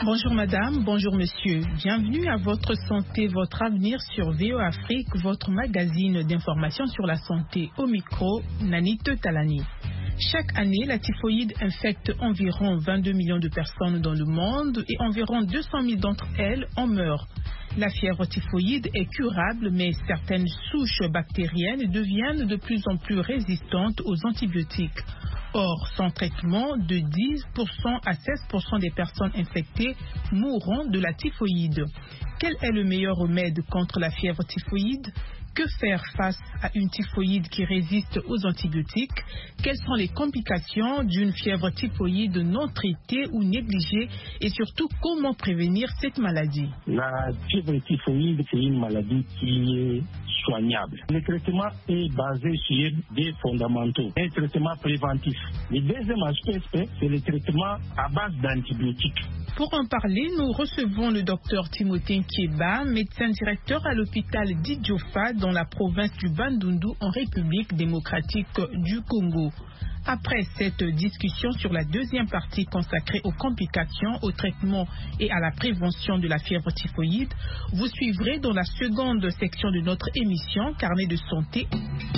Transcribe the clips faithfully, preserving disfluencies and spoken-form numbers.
Bonjour madame, bonjour monsieur. Bienvenue à Votre Santé, Votre Avenir sur V O Afrique, votre magazine d'information sur la santé. Au micro, Nani Talani. Chaque année, la typhoïde infecte environ vingt-deux millions de personnes dans le monde et environ deux cent mille d'entre elles en meurent. La fièvre typhoïde est curable, mais certaines souches bactériennes deviennent de plus en plus résistantes aux antibiotiques. Or, sans traitement, de dix pour cent à seize pour cent des personnes infectées mourront de la typhoïde. Quel est le meilleur remède contre la fièvre typhoïde ? Que faire face à une typhoïde qui résiste aux antibiotiques? Quelles sont les complications d'une fièvre typhoïde non traitée ou négligée? Et surtout, comment prévenir cette maladie? La fièvre typhoïde, c'est une maladie qui est soignable. Le traitement est basé sur des fondamentaux. Un traitement préventif. Le deuxième aspect, c'est le traitement à base d'antibiotiques. Pour en parler, nous recevons le docteur Timothée Nkieba, médecin directeur à l'hôpital d'Idjofa dans la province du Bandundu en République démocratique du Congo. Après cette discussion sur la deuxième partie consacrée aux complications, au traitement et à la prévention de la fièvre typhoïde, vous suivrez dans la seconde section de notre émission Carnet de santé.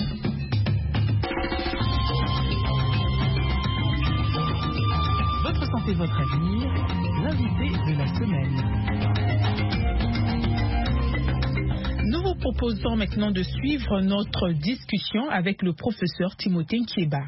Votre santé, votre avenir, l'invité de la semaine. Nous vous proposons maintenant de suivre notre discussion avec le professeur Timothée Nkieba.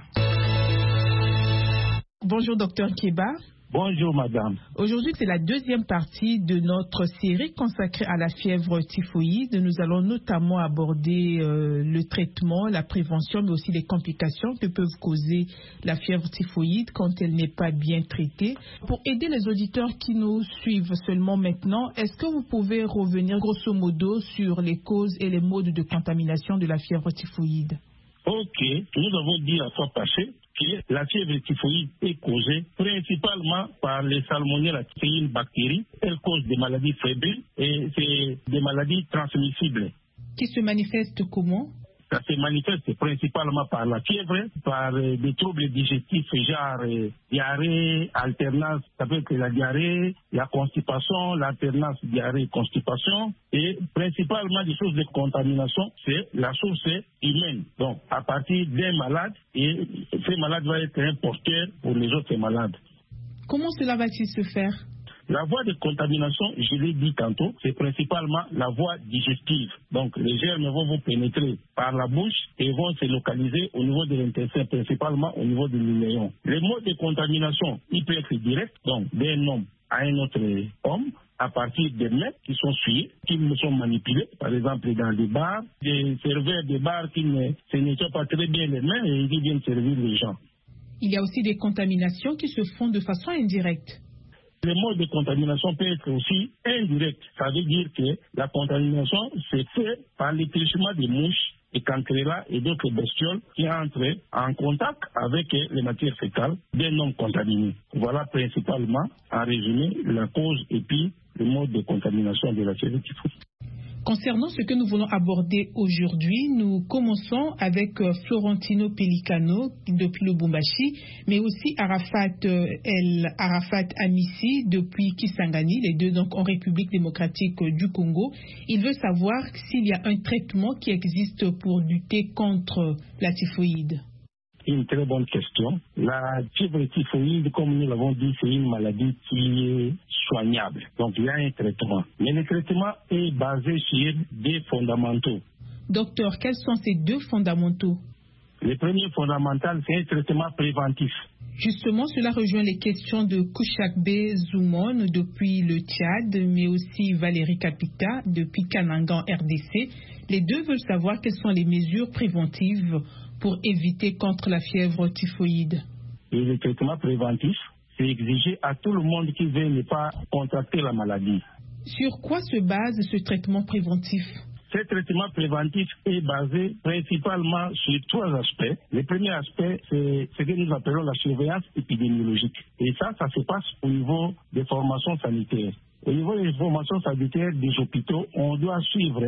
Bonjour docteur Nkieba. Bonjour madame. Aujourd'hui, c'est la deuxième partie de notre série consacrée à la fièvre typhoïde. Nous allons notamment aborder euh, le traitement, la prévention, mais aussi les complications que peuvent causer la fièvre typhoïde quand elle n'est pas bien traitée. Pour aider les auditeurs qui nous suivent seulement maintenant, est-ce que vous pouvez revenir grosso modo sur les causes et les modes de contamination de la fièvre typhoïde? Ok, nous avons dit la fois passée que la fièvre typhoïde est causée principalement par les salmonelles, c'est une bactérie. Elle cause des maladies fébriles et c'est des maladies transmissibles. Qui se manifestent comment? Ça se manifeste principalement par la fièvre, par euh, des troubles digestifs, genre euh, diarrhée, alternance, ça peut être la diarrhée, la constipation, l'alternance diarrhée-constipation, et principalement des sources de contamination, c'est la source humaine. Donc, à partir d'un malade, et ce malade va être un porteur pour les autres malades. Comment cela va-t-il se faire? La voie de contamination, je l'ai dit tantôt, c'est principalement la voie digestive. Donc, les germes vont vous pénétrer par la bouche et vont se localiser au niveau de l'intestin, principalement au niveau de l'iléon. Les modes de contamination, il peut être direct, donc d'un homme à un autre homme, à partir des mains qui sont souillées, qui ne sont manipulées, par exemple dans des bars, des serveurs de bars qui ne se nettoient pas très bien les mains et qui viennent servir les gens. Il y a aussi des contaminations qui se font de façon indirecte. Le mode de contamination peut être aussi indirect. Ça veut dire que la contamination se fait par l'étréchement des mouches, des cancrelats et d'autres bestioles qui entrent en contact avec les matières fécales d'un homme contaminé. Voilà principalement, en résumé, la cause et puis le mode de contamination de la fièvre typhoïde. Concernant ce que nous voulons aborder aujourd'hui, nous commençons avec Florentino Pellicano depuis le Lubumbashi, mais aussi Arafat El Arafat Amissi depuis Kisangani, les deux donc en République démocratique du Congo. Il veut savoir s'il y a un traitement qui existe pour lutter contre la typhoïde. Une très bonne question. La fièvre typhoïde, comme nous l'avons dit, c'est une maladie qui est soignable. Donc, il y a un traitement. Mais le traitement est basé sur des fondamentaux. Docteur, quels sont ces deux fondamentaux? Le premier fondamental, c'est un traitement préventif. Justement, cela rejoint les questions de Kouchakbe Zoumon depuis le Tchad, mais aussi Valérie Capita depuis Kanangan, R D C. Les deux veulent savoir quelles sont les mesures préventives pour éviter contre la fièvre typhoïde. Et le traitement préventif, c'est exigé à tout le monde qui veut ne pas contracter la maladie. Sur quoi se base ce traitement préventif? Ce traitement préventif est basé principalement sur trois aspects. Le premier aspect, c'est ce que nous appelons la surveillance épidémiologique. Et ça, ça se passe au niveau des formations sanitaires. Au niveau des formations sanitaires des hôpitaux, on doit suivre